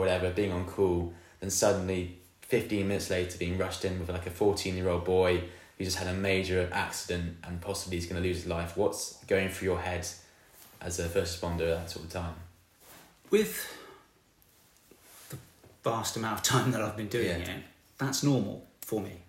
whatever, being on call, then suddenly 15 minutes later being rushed in with like a 14-year-old boy who just had a major accident and possibly is going to lose his life. What's going through your head as a first responder at that sort of time? With the vast amount of time that I've been doing it, that's normal for me.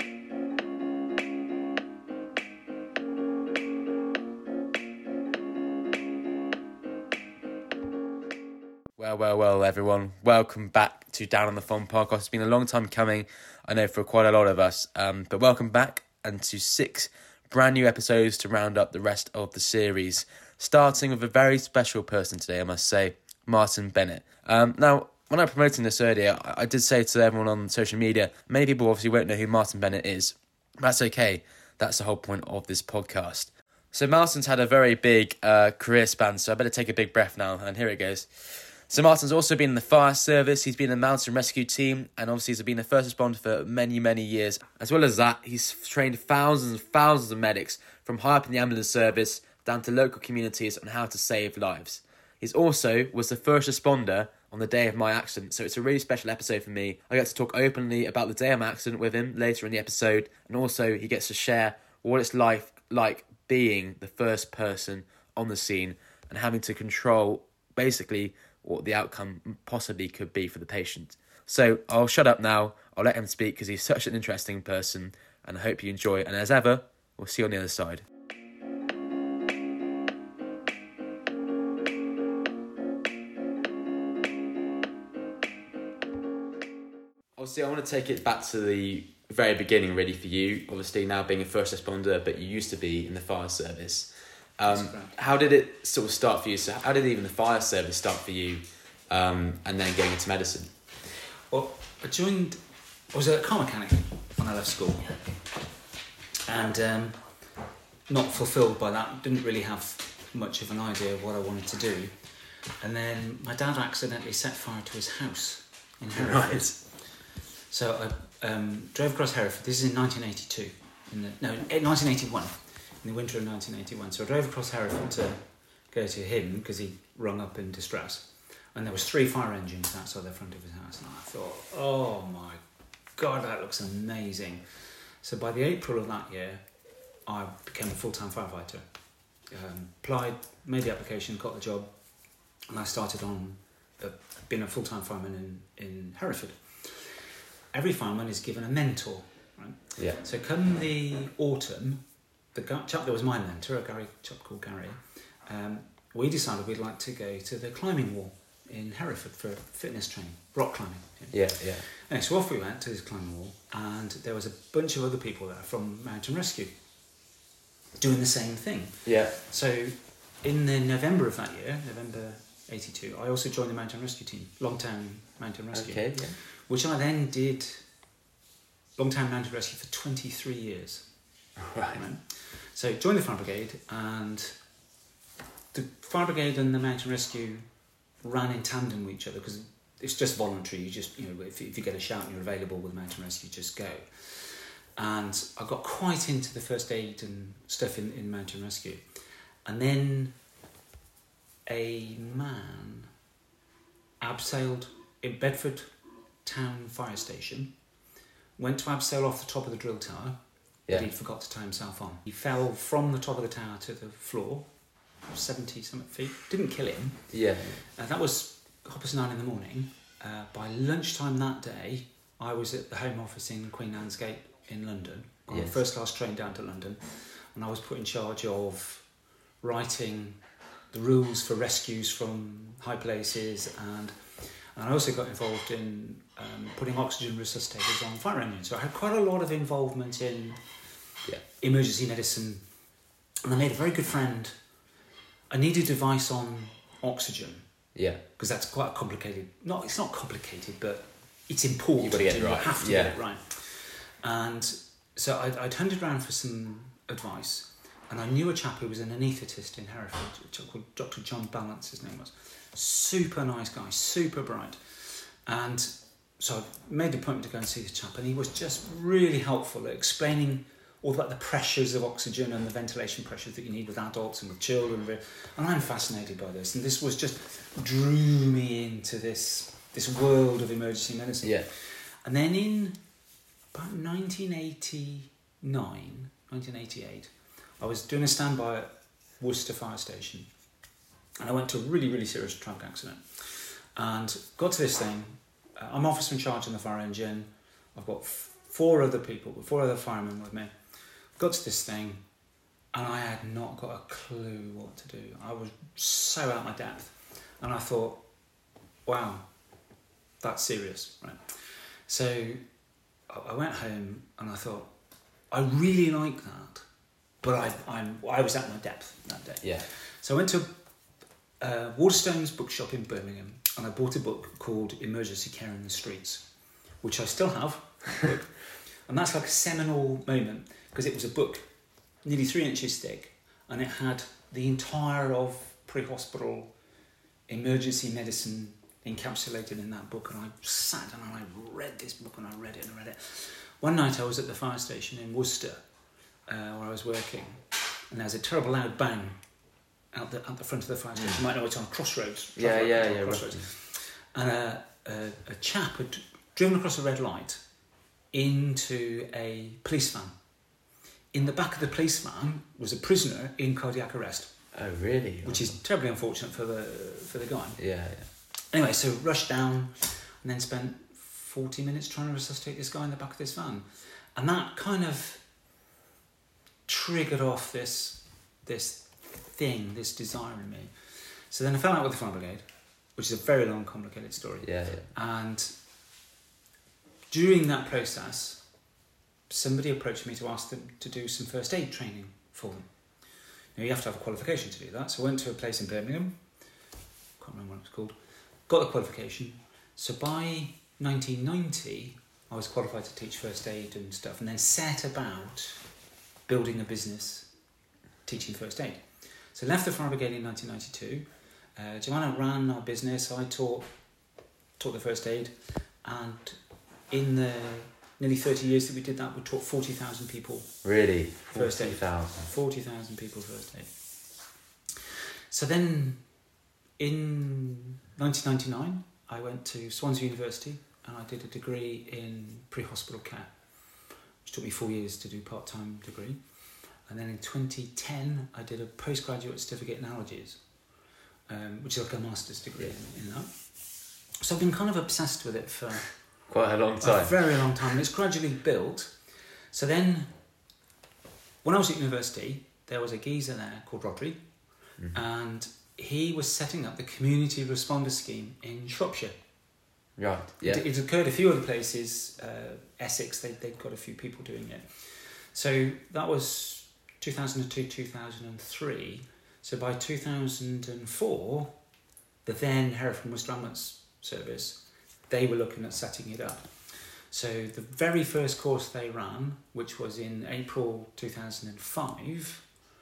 Well, everyone. Welcome back to Down on the Phone podcast. It's been a long time coming, I know, for quite a lot of us. But welcome back, and to 6 brand new episodes to round up the rest of the series. Starting with a very special person today, I must say, Martin Bennett. Now, when I was promoting this earlier, I did say to everyone on social media, many people obviously won't know who Martin Bennett is. That's okay. That's the whole point of this podcast. So Martin's had a very big career span, so I better take a big breath now, and here it goes. So Martin's also been in the fire service, he's been in the mountain rescue team, and obviously he's been a first responder for many, many years. As well as that, he's trained thousands and thousands of medics, from high up in the ambulance service down to local communities, on how to save lives. He also was the first responder on the day of my accident, so it's a really special episode for me. I get to talk openly about the day of my accident with him later in the episode, and also he gets to share what it's like being the first person on the scene and having to control, basically, what the outcome possibly could be for the patient. So I'll shut up now, I'll let him speak because he's such an interesting person, and I hope you enjoy it. And as ever, we'll see you on the other side. Obviously, I want to take it back to the very beginning, really, for you. Obviously, now being a first responder, but you used to be in the fire service. How did it sort of start for you? So how did even the fire service start for you, and then going into medicine? Well, I was a car mechanic when I left school, and not fulfilled by that, didn't really have much of an idea of what I wanted to do. And then my dad accidentally set fire to his house in Hereford. Right. So I drove across Hereford. This is in 1982. 1981. In the winter of 1981. So I drove across Hereford to go to him because he rung up in distress. And there was 3 fire engines outside the front of his house. And I thought, oh my God, that looks amazing. So by the April of that year, I became a full-time firefighter. Applied, made the application, got the job. And I started on being a full-time fireman in Hereford. Every fireman is given a mentor, right? Yeah. So come the autumn, the chap that was my mentor, a chap called Gary, we decided we'd like to go to the climbing wall in Hereford for fitness training, rock climbing. Yeah. Anyway, so off we went to this climbing wall, and there was a bunch of other people there from Mountain Rescue doing the same thing. Yeah. So in the November of that year, November 82, I also joined the Mountain Rescue team, Longtown Mountain Rescue. Okay, yeah. Which I then did Longtown Mountain Rescue for 23 years. Right. So joined the fire brigade, and the fire brigade and the mountain rescue ran in tandem with each other because it's just voluntary. You just, if you get a shout and you're available with mountain rescue, just go. And I got quite into the first aid and stuff in mountain rescue. And then a man abseiled in Bedford Town Fire Station, went to abseil off the top of the drill tower, but he forgot to tie himself on. He fell from the top of the tower to the floor, 70-something feet. Didn't kill him. Yeah. That was 9:30 in the morning. By lunchtime that day, I was at the Home Office in Queen Anne's Gate in London, on the first class train down to London, and I was put in charge of writing the rules for rescues from high places, and I also got involved in putting oxygen resuscitators on fire engines. So I had quite a lot of involvement in emergency medicine, and I made a very good friend. I needed advice on oxygen. Yeah. Because that's quite complicated. It's not complicated, but it's important. You've got to get it right. You have to get it right. And so I'd hunted around for some advice, and I knew a chap who was an anaesthetist in Hereford, a chap called Dr. John Balance, his name was. Super nice guy, super bright. And so I made the appointment to go and see this chap, and he was just really helpful at explaining all about the pressures of oxygen and the ventilation pressures that you need with adults and with children. And I'm fascinated by this. And this was just drew me into this this world of emergency medicine. Yeah. And then in about 1988, I was doing a standby at Worcester Fire Station, and I went to a really, really serious traffic accident, and got to this thing. I'm officer in charge in the fire engine. I've got four other firemen with me. Got to this thing, and I had not got a clue what to do. I was so out of my depth, and I thought, wow, that's serious, right? So I went home and I thought, I really like that, but I was at my depth that day. Yeah. So I went to Waterstones bookshop in Birmingham, and I bought a book called Emergency Care in the Streets, which I still have. And that's like a seminal moment, because it was a book nearly 3 inches thick, and it had the entire of pre-hospital emergency medicine encapsulated in that book. And I sat down and I read this book, and I read it. One night I was at the fire station in Worcester, where I was working, and there was a terrible loud bang out the front of the fire station. You might know it's on Crossroads. Crossroads. And a chap had driven across a red light into a police van. In the back of the police van was a prisoner in cardiac arrest. Oh, really? Which is terribly unfortunate for the guy. Yeah. Anyway, so rushed down and then spent 40 minutes trying to resuscitate this guy in the back of this van. And that kind of triggered off this thing, this desire in me. So then I fell out with the fire brigade, which is a very long, complicated story. Yeah. And during that process, somebody approached me to ask them to do some first aid training for them. Now, you have to have a qualification to do that. So I went to a place in Birmingham, can't remember what it was called, got the qualification. So by 1990, I was qualified to teach first aid and stuff, and then set about building a business teaching first aid. So left the fire brigade in 1992. Joanna ran our business. I taught the first aid, and in the nearly 30 years that we did that, we taught 40,000 people. Really? First aid. 40,000 people first aid. So then in 1999, I went to Swansea University and I did a degree in pre-hospital care, which took me 4 years to do part-time degree. And then in 2010, I did a postgraduate certificate in allergies, which is like a master's degree in that. So I've been kind of obsessed with it for quite a long time. A very long time, and it's gradually built. So then, when I was at university, there was a geezer there called Rodri, and he was setting up the community responder scheme in Shropshire. Right, yeah. It occurred a few other places, Essex, they'd got a few people doing it. So that was 2002, 2003. So by 2004, the then Hereford and Worcester Ambulance Service, they were looking at setting it up. So the very first course they ran, which was in April 2005,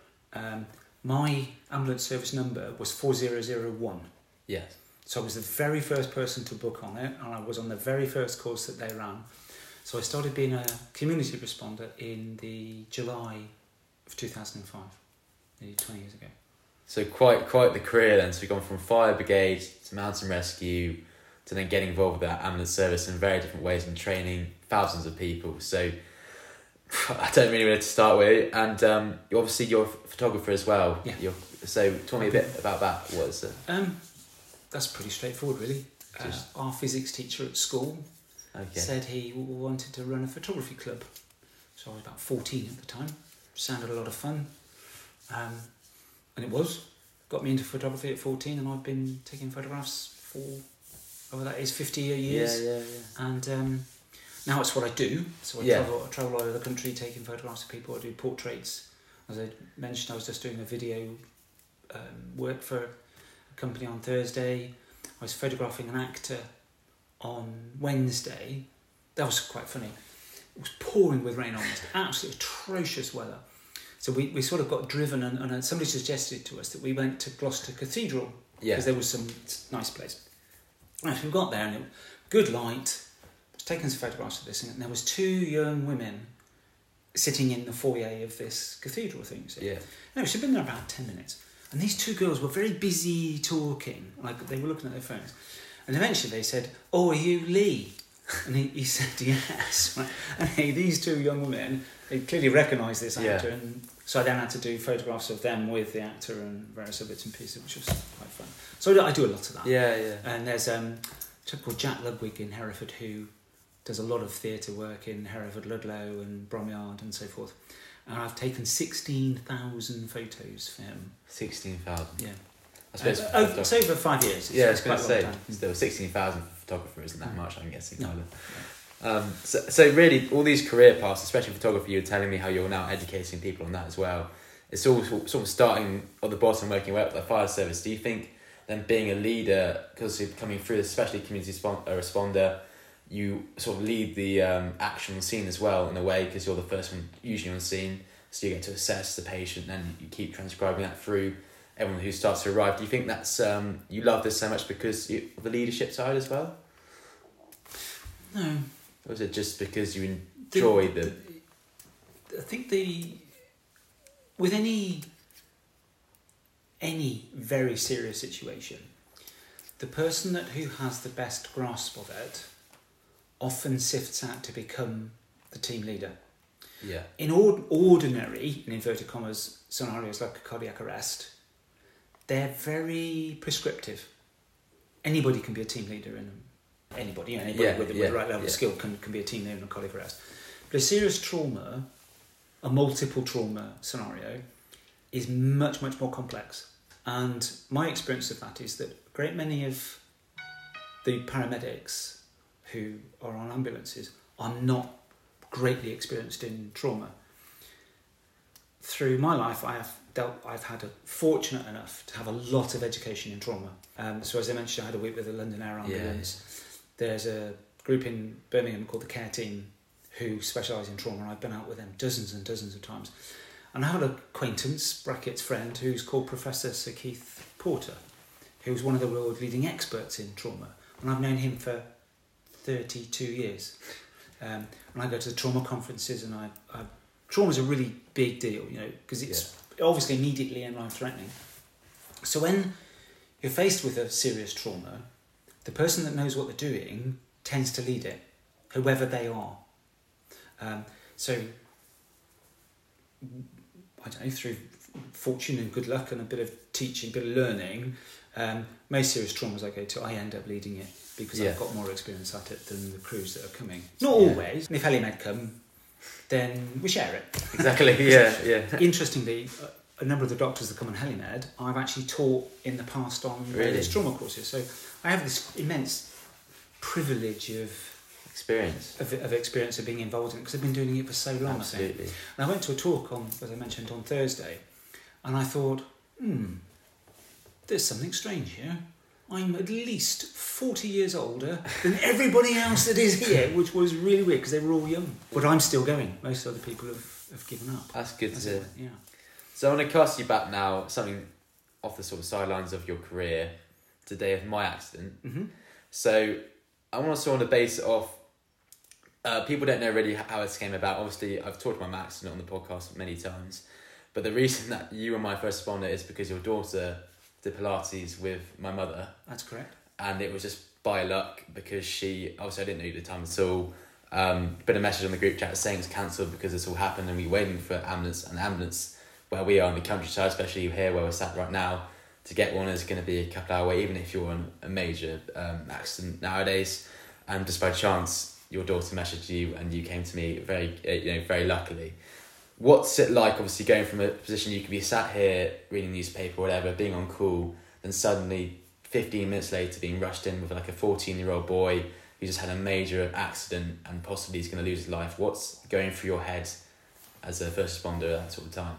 my ambulance service number was 4001. Yes. So I was the very first person to book on it, and I was on the very first course that they ran. So I started being a community responder in the July of 2005, nearly 20 years ago. So quite the career then. So you've gone from fire brigade to mountain rescue to then getting involved with that ambulance service in very different ways and training thousands of people. So I don't really know where to start with. And obviously you're a photographer as well. Yeah. So tell me a bit about that. What is it? That's pretty straightforward, really. Our physics teacher at school said he wanted to run a photography club. So I was about 14 at the time. Sounded a lot of fun. And it was. Got me into photography at 14, and I've been taking photographs for, that is 50 years. Yeah. And now it's what I do. So I travel all over the country taking photographs of people. I do portraits. As I mentioned, I was just doing a video work for a company on Thursday. I was photographing an actor on Wednesday. That was quite funny. It was pouring with rain on us. Absolutely atrocious weather. So we sort of got driven, and somebody suggested to us that we went to Gloucester Cathedral because there was some nice place. Right, we got there, and it was good light. I was taking some photographs of this, and there was 2 young women sitting in the foyer of this cathedral thing. So. Yeah. Anyway, she'd been there about 10 minutes, and these 2 girls were very busy talking, like they were looking at their phones. And eventually they said, "Oh, are you Lee?" And he said, "Yes." Right? And these two young women, they clearly recognised this actor, and so I then had to do photographs of them with the actor and various other bits and pieces, which was quite fun. So I do a lot of that. Yeah, yeah. And there's a chap called Jack Ludwig in Hereford who does a lot of theatre work in Hereford, Ludlow and Bromyard and so forth. And I've taken 16,000 photos for him. 16,000? Yeah. I suppose it's over 5 years. I was going quite to a say, long time. still 16,000 for a photographer isn't that much, I'm guessing. No. So really, all these career paths, especially photography, you're telling me how you're now educating people on that as well. It's all sort of starting at the bottom, working way up to the fire service. Do you think then being a leader, because you're coming through, especially community responder, you sort of lead the action scene as well in a way, because you're the first one usually on scene, so you get to assess the patient and you keep transcribing that through everyone who starts to arrive. Do you think that's you love this so much because of the leadership side as well? No. Or is it just because you enjoy I think with any very serious situation, the person who has the best grasp of it often sifts out to become the team leader. Yeah. In ordinary, in inverted commas, scenarios like a cardiac arrest, they're very prescriptive. Anybody can be a team leader in anybody with the right level of skill can be a team leader in a cardiac arrest. But a serious trauma, a multiple trauma scenario, is much, much more complex. And my experience of that is that a great many of the paramedics who are on ambulances are not greatly experienced in trauma. Through my life, I've had a fortunate enough to have a lot of education in trauma. So as I mentioned, I had a week with the London Air Ambulance. There's a group in Birmingham called the Care Team who specialise in trauma, and I've been out with them dozens and dozens of times. And I have an acquaintance, brackets friend, who's called Professor Sir Keith Porter, who's one of the world leading experts in trauma. And I've known him for 32 years. And I go to the trauma conferences, and trauma's a really big deal, because it's obviously immediately and life-threatening. So when you're faced with a serious trauma, the person that knows what they're doing tends to lead it, whoever they are. So, I don't know, through fortune and good luck and a bit of teaching, a bit of learning, most serious traumas I go to, I end up leading it because I've got more experience at it than the crews that are coming. Not always. And if Helimed come, then we share it. Exactly, yeah. Interestingly, a number of the doctors that come on Helimed, I've actually taught in the past on various trauma courses. So I have this immense privilege of experience of being involved in it, because I've been doing it for so long. Absolutely. I think. And I went to a talk as I mentioned, on Thursday, and I thought, there's something strange here. I'm at least 40 years older than everybody else that is here, which was really weird because they were all young. But I'm still going. Most other people have given up. That's good to hear. Yeah. So I want to cast you back now, something off the sort of sidelines of your career, to the day of my accident. Mm-hmm. So I want to sort of base it off. People don't know really how this came about. Obviously, I've talked about my accident on the podcast many times, but the reason that you were my first responder is because your daughter did Pilates with my mother. That's correct. And it was just by luck, because she, obviously I didn't know you at the time at all, put a message on the group chat saying it's cancelled because this all happened, and we were waiting for ambulance where we are in the countryside, especially here where we're sat right now. To get one is going to be a couple hour wait, even if you're on a major accident nowadays. And just by chance, your daughter messaged you and you came to me very luckily. What's it like, obviously, going from a position you could be sat here reading newspaper or whatever, being on call, then suddenly 15 minutes later being rushed in with like a 14-year-old boy who just had a major accident and possibly is going to lose his life? What's going through your head as a first responder at that sort of time?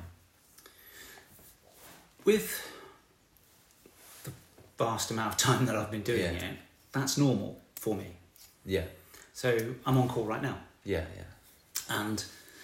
With the vast amount of time that I've been doing it, that's normal for me. Yeah. So I'm on call right now. Yeah. And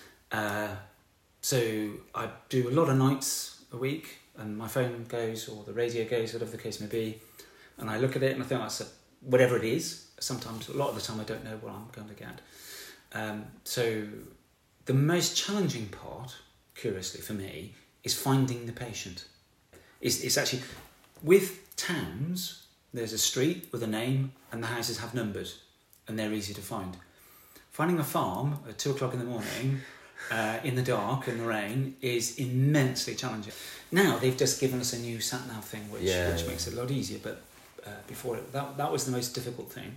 so I do a lot of nights a week, and my phone goes or the radio goes, whatever the case may be, and I look at it and I think that's whatever it is. Sometimes, a lot of the time, I don't know what I'm going to get. So the most challenging part, curiously for me, is finding the patient. It's actually, with towns, there's a street with a name and the houses have numbers and they're easy to find. Finding a farm at 2 o'clock in the morning in the dark and the rain is immensely challenging. Now they've just given us a new sat-nav thing which makes it a lot easier, but before that was the most difficult thing.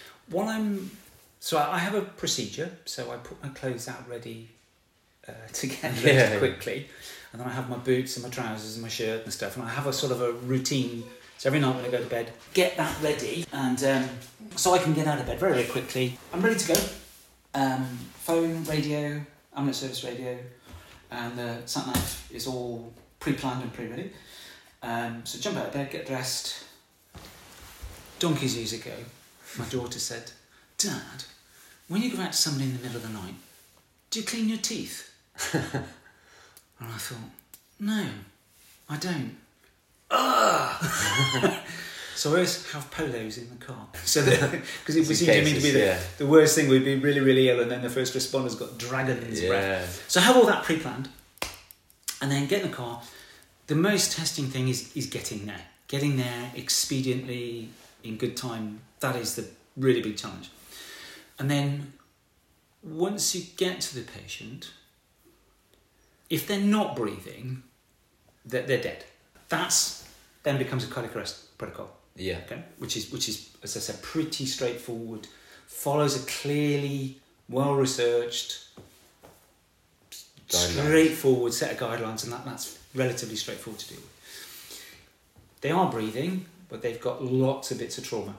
I have a procedure, so I put my clothes out ready to get ready quickly, and then I have my boots and my trousers and my shirt and stuff, and I have a sort of a routine. So every night when I go to bed, get that ready, and so I can get out of bed very, very quickly. I'm ready to go. Phone, radio, ambulance service radio, and the sat-nav is all pre-planned and pre-ready. So jump out of bed, get dressed. Donkeys years ago, my daughter said, "Dad, when you go out to somebody in the middle of the night, do you clean your teeth?" And I thought, no, I don't. So I always have polos in the car. So because it seemed to me to be the worst thing, we'd be really, really ill, and then the first responders got dragons breath. So I have all that pre-planned, and then get in the car. The most testing thing is getting there. Getting there expediently, in good time, that is the really big challenge. And then once you get to the patient, if they're not breathing, they're dead. That's then becomes a cardiac arrest protocol. Yeah. Okay. Which is, as I said, pretty straightforward. Follows a clearly, well-researched, straightforward set of guidelines, and that's relatively straightforward to do. They are breathing, but they've got lots of bits of trauma.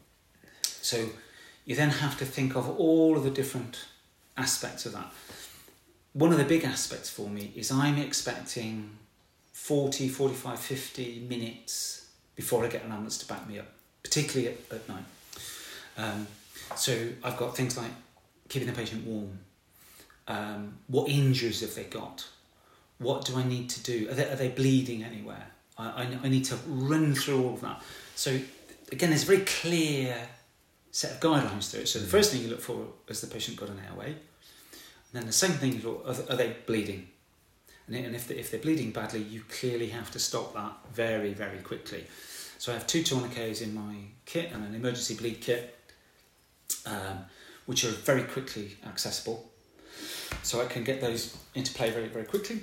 So you then have to think of all of the different aspects of that. One of the big aspects for me is I'm expecting 40, 45, 50 minutes before I get an ambulance to back me up, particularly at night. So I've got things like keeping the patient warm. What injuries have they got? What do I need to do? Are they bleeding anywhere? I need to run through all of that. So again, there's a very clear set of guidelines to it. So the first thing you look for is the patient got an airway. And then the second thing you look, are they bleeding? And if they're bleeding badly, you clearly have to stop that very, very quickly. So I have 2 tourniquets in my kit and an emergency bleed kit, which are very quickly accessible. So I can get those into play very, very quickly.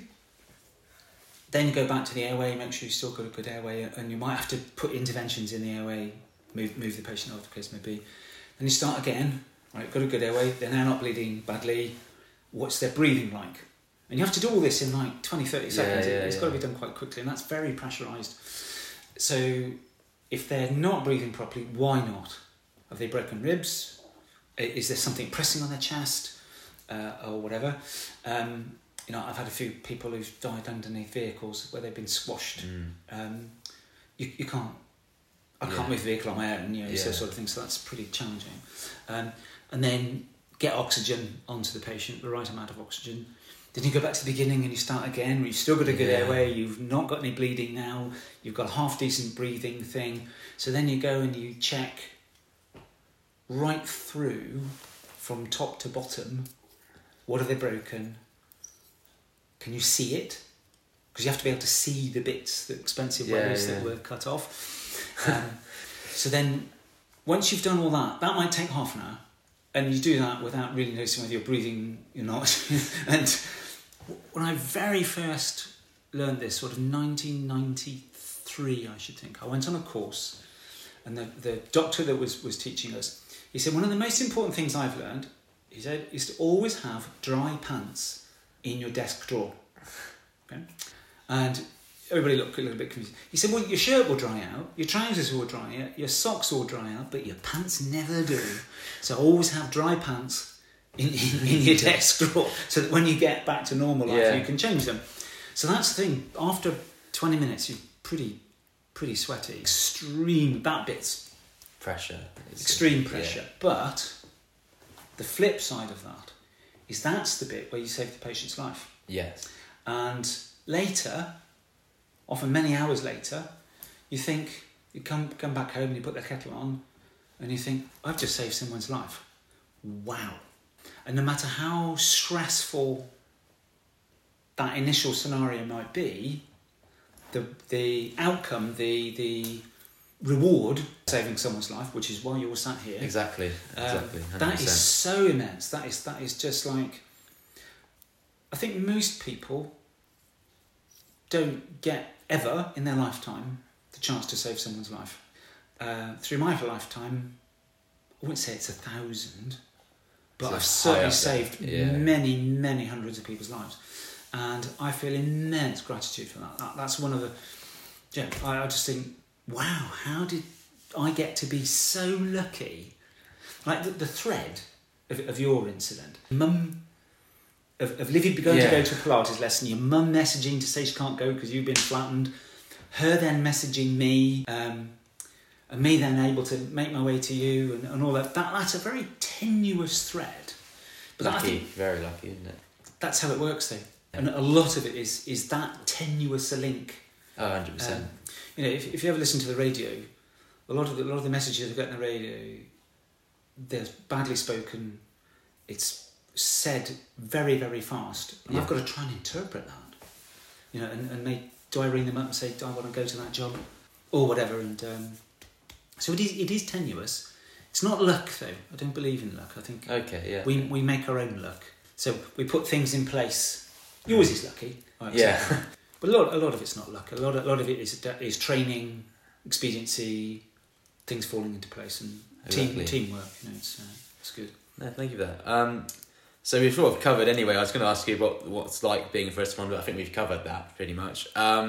Then you go back to the airway, make sure you've still got a good airway, and you might have to put interventions in the airway, move the patient over, the case may be. Then you start again, right, got a good airway, they're now not bleeding badly, what's their breathing like? And you have to do all this in like 20, 30 seconds. It's got to be done quite quickly, and that's very pressurised. So if they're not breathing properly, why not? Have they broken ribs? Is there something pressing on their chest? Or whatever. I've had a few people who've died underneath vehicles where they've been squashed. You can't. I can't move the vehicle on my own. So sort of thing. So that's pretty challenging. And then get oxygen onto the patient, the right amount of oxygen. Then you go back to the beginning and you start again. Where you've still got a good airway. You've not got any bleeding now. You've got a half decent breathing thing. So then you go and you check right through from top to bottom. What have they broken? Can you see it? Because you have to be able to see the bits, the expensive wires that were cut off. So then, once you've done all that, that might take half an hour. And you do that without really noticing whether you're breathing or not. And when I very first learned this, sort of 1993, I should think, I went on a course. And the doctor that was teaching us, he said, one of the most important things I've learned, he said, is to always have dry pants in your desk drawer. Okay? And everybody looked a little bit confused. He said, well, your shirt will dry out, your trousers will dry out, your socks will dry out, but your pants never do. So always have dry pants in your desk drawer so that when you get back to normal life, you can change them. So that's the thing. After 20 minutes, you're pretty sweaty. That bit's pressure. Extreme pressure. But the flip side of that is that's the bit where you save the patient's life. Yes. And later, often many hours later, you think, you come back home and you put the kettle on and you think, I've just saved someone's life. Wow. And no matter how stressful that initial scenario might be, the outcome, the reward saving someone's life, which is why you're sat here. Exactly. 100%. That is so immense. That is just like, I think most people don't get ever in their lifetime the chance to save someone's life. Through my lifetime, I wouldn't say it's 1,000, but So I've certainly high up there. saved Yeah. many, many hundreds of people's lives. And I feel immense gratitude for that. That's one of the... Yeah, I just think, wow, how did I get to be so lucky? Like the thread of your incident. Mum, of Livy going to go to a Pilates lesson, your mum messaging to say she can't go because you've been flattened, her then messaging me, and me then able to make my way to you and all that. That's a very tenuous thread. But Lucky, I think very lucky, isn't it? that's how it works though. And a lot of it is that tenuous a link. Oh, 100%. You know, if you ever listen to the radio, a lot of the messages I get on the radio, they're badly spoken. It's said very, very fast, and I've got to try and interpret that. You know, and do I ring them up and say, do I want to go to that job or whatever? And so it is tenuous. It's not luck though. I don't believe in luck. I think we make our own luck. So we put things in place. Yours is lucky. Yeah. But a lot of it's not luck. A lot of it is training, expediency, things falling into place, and teamwork. You know, it's good. No, thank you for that. So we've sort of covered anyway. I was going to ask you what's like being a first responder. I think we've covered that pretty much.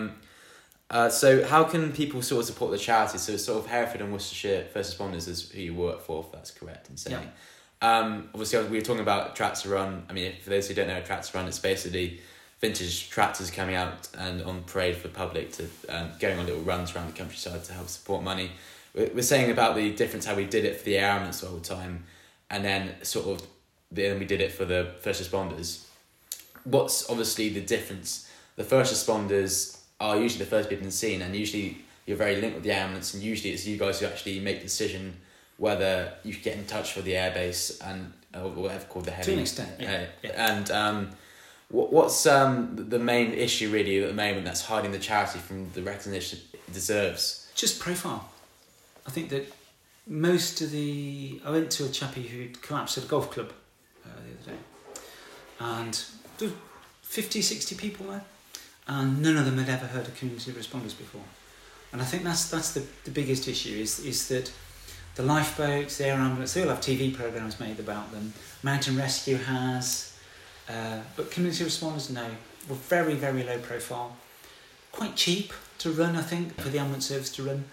So how can people sort of support the charity? So sort of Hereford and Worcestershire First Responders is who you work for, if that's correct in saying. Yeah. Obviously, we were talking about Tractor Run. I mean, for those who don't know, Tractor Run, it's basically vintage tractors coming out and on parade for the public to going on little runs around the countryside to help support money. We're saying about the difference how we did it for the air ambulance the whole time, and then then we did it for the first responders. What's obviously the difference? The first responders are usually the first people in the scene, and usually you're very linked with the ambulance, and usually it's you guys who actually make the decision whether you get in touch with the airbase and or whatever called the heavy. To an extent, yeah. And what's the main issue really at the moment that's hiding the charity from the recognition it deserves? Just profile. I think that most of I went to a chappie who collapsed at a golf club the other day, and there were 50, 60 people there, and none of them had ever heard of community responders before. And I think that's the biggest issue is that the lifeboats, the air ambulance, they all have TV programmes made about them. Mountain Rescue has, but community responders, no. We're very, very low profile. Quite cheap to run, I think, for the ambulance service to run.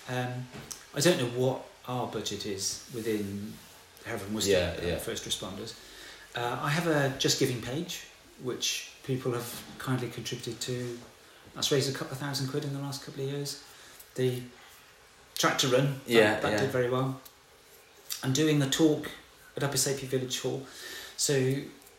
I don't know what our budget is within Hereford and Worcester first responders. I have a Just Giving page, which people have kindly contributed to. That's raised a couple of £1,000 in the last couple of years. The Tractor Run, that did very well. I'm doing a talk at Upper Sapie Village Hall. So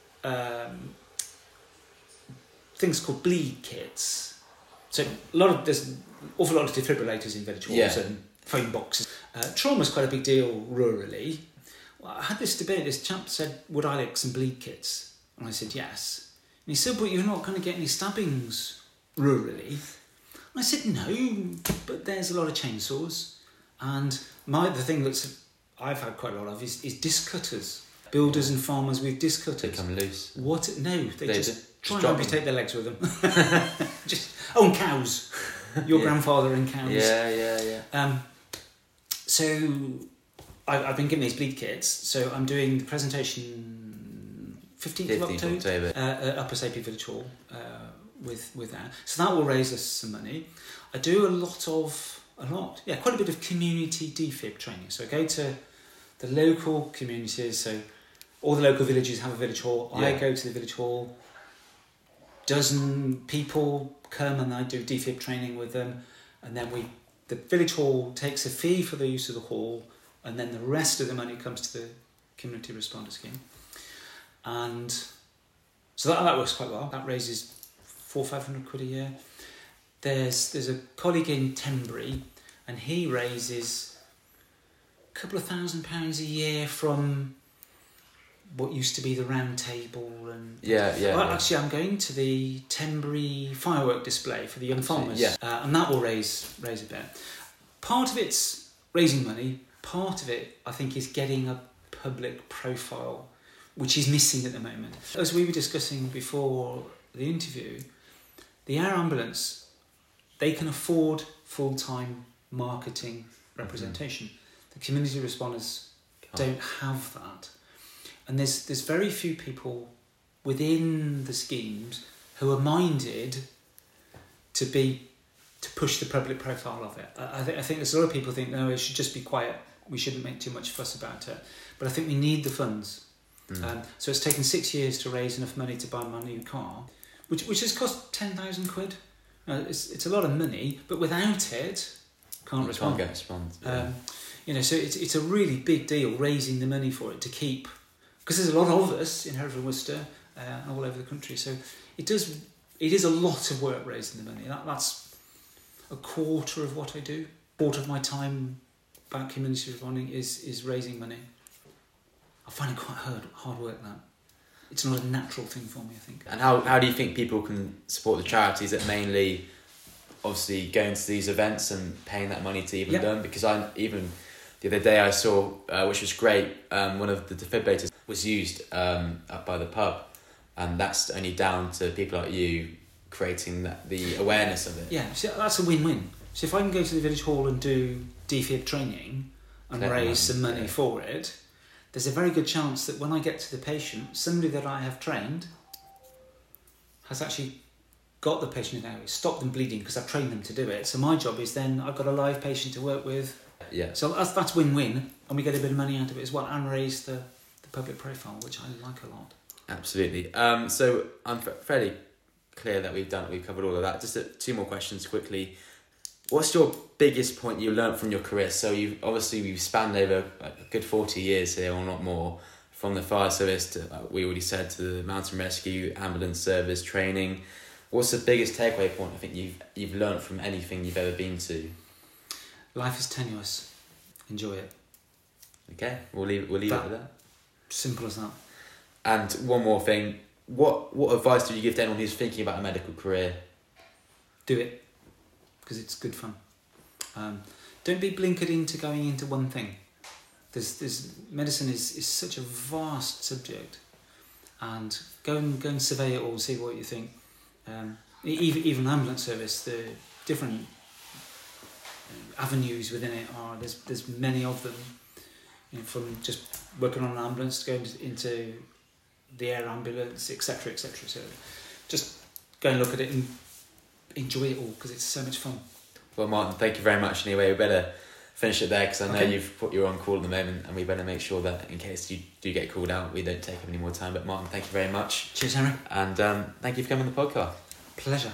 things called bleed kits. So there's an awful lot of defibrillators in village halls and phone boxes. Trauma's quite a big deal rurally. Well, I had this debate. This chap said, would I like some bleed kits? And I said, yes. And he said, but you're not going to get any stabbings rurally. And I said, no, but there's a lot of chainsaws. And the thing I've had quite a lot of is disc cutters. Builders and farmers with disc cutters. They come loose. What? No, they just try and amputate their legs with them. And cows. Your grandfather and cows. Yeah. So I've been given these bleed kits. So I'm doing the presentation 15th of October at Upper Sapie Village Hall with that. So that will raise us some money. I do quite a bit of community defib training. So I go to the local communities. So all the local villages have a village hall. I go to the village hall. Dozen people come and I do defib training with them, and then the village hall takes a fee for the use of the hall, and then the rest of the money comes to the community responder scheme. And so that works quite well. That raises £400-500 a year. There's a colleague in Tenbury, and he raises a couple of £1,000 a year from what used to be the round table and actually I'm going to the Tenbury firework display for the young farmers, and that will raise a bit. Part of it's raising money. Part of it, I think, is getting a public profile, which is missing at the moment. As we were discussing before the interview, the air ambulance, they can afford full-time marketing representation. The community responders don't have that. And there's very few people within the schemes who are minded to push the public profile of it. I think there's a lot of people think, no, it should just be quiet. We shouldn't make too much fuss about it. But I think we need the funds. So it's taken 6 years to raise enough money to buy my new car, which has cost 10,000 quid. It's a lot of money, but without it, can't respond. Can't get response. So it's a really big deal raising the money for it to keep, because there's a lot of us in Hereford and Worcester, all over the country. So it is a lot of work raising the money. That's a quarter of what I do. A quarter of my time about community responding is raising money. I find it quite hard work, that. It's not a natural thing for me, I think. And how do you think people can support the charities that mainly, obviously, going to these events and paying that money to even them? Because even the other day I saw, which was great, one of the defibrillators was used up by the pub, and that's only down to people like you creating the awareness of it. Yeah, so that's a win-win. So if I can go to the village hall and do defib training and raise some money for it, there's a very good chance that when I get to the patient, somebody that I have trained has actually got the patient in airways, stopped them bleeding because I've trained them to do it. So my job is then I've got a live patient to work with. Yeah. So that's win-win, and we get a bit of money out of it as well, and raise the public profile, which I like a lot. Absolutely. So I'm fairly clear that we've covered all of that. Just two more questions quickly. What's your biggest point you learned from your career? So we've spanned over a good 40 years here, or not more, from the fire service to, we already said, to the mountain rescue, ambulance service, training. What's the biggest takeaway point I think you've learned from anything you've ever been to? Life is tenuous. Enjoy it. Okay, we'll leave it with that. Simple as that. And one more thing. What advice do you give to anyone who's thinking about a medical career? Do it, because it's good fun. Don't be blinkered into going into one thing. There's medicine is such a vast subject, and go and survey it all and see what you think. Even ambulance service, the different avenues within it there's many of them. From just working on an ambulance to going into the air ambulance, etc., etc. So just go and look at it and enjoy it all, because it's so much fun. Well, Martin, thank you very much anyway. We better finish it there, because I know you're on call at the moment, and we better make sure that in case you do get called out, we don't take up any more time. But Martin, thank you very much. Cheers, Henry. And thank you for coming on the podcast. Pleasure.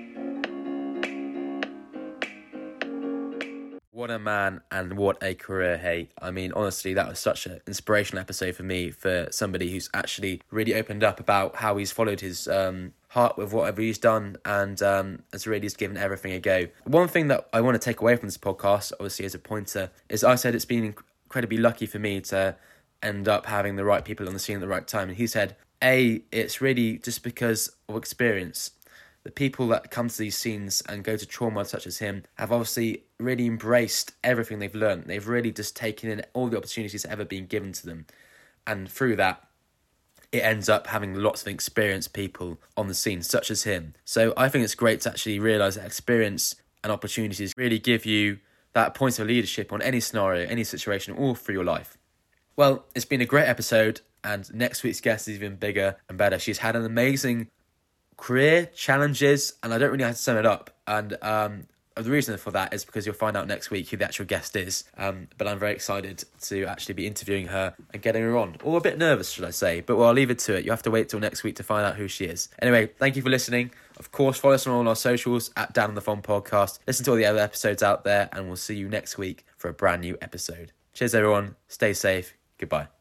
What a man, and what a career, hey. I mean, honestly, that was such an inspirational episode for me, for somebody who's actually really opened up about how he's followed his heart with whatever he's done, and has really just given everything a go. One thing that I want to take away from this podcast, obviously as a pointer, is I said it's been incredibly lucky for me to end up having the right people on the scene at the right time. And he said, it's really just because of experience. The people that come to these scenes and go to trauma such as him have obviously really embraced everything they've learned. They've really just taken in all the opportunities that ever been given to them. And through that, it ends up having lots of experienced people on the scene, such as him. So I think it's great to actually realise that experience and opportunities really give you that point of leadership on any scenario, any situation, all through your life. Well, it's been a great episode, and next week's guest is even bigger and better. She's had an amazing career, challenges, and I don't really have to sum it up. And the reason for that is because you'll find out next week who the actual guest is. But I'm very excited to actually be interviewing her and getting her on. Or a bit nervous, should I say. But I'll leave it to it. You have to wait till next week to find out who she is. Anyway, thank you for listening. Of course, follow us on all our socials at Down on the Phone Podcast. Listen to all the other episodes out there, and we'll see you next week for a brand new episode. Cheers, everyone. Stay safe. Goodbye.